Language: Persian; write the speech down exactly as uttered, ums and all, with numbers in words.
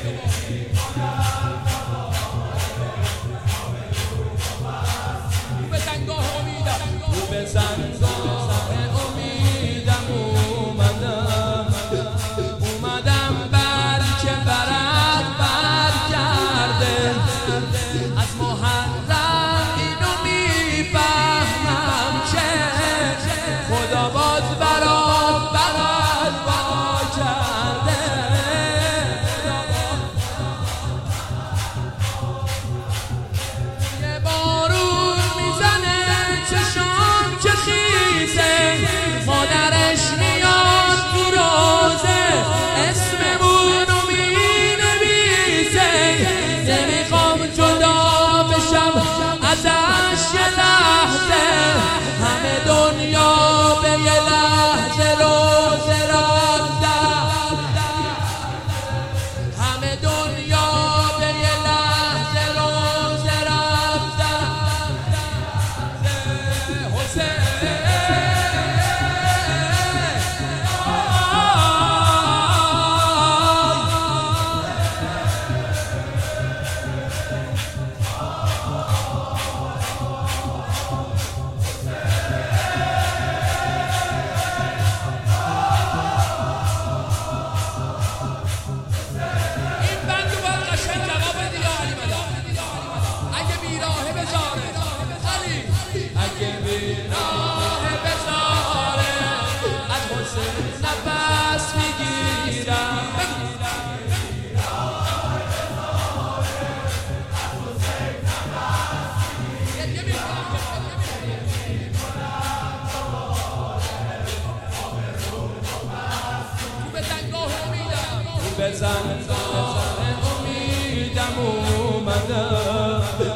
به تنگاه امیدم رو به زنگاه امیدم اومدم اومدم بر که برد برگرده از محرم اینو میفهمم که خدا باز برات بغل با کرده یه بارون میزنه چشام که خیزه مادرش میاد تو روزه اسممونو مینویسه نمیخوام جدا بشم ازش یه لحظه همه دنیا به یه لحظه روزه رفتن همه دنیا به یه لحظه روزه رفتن حسین نفس میگیرم به تنگاه امیدم به زنگاه امیدم اومدم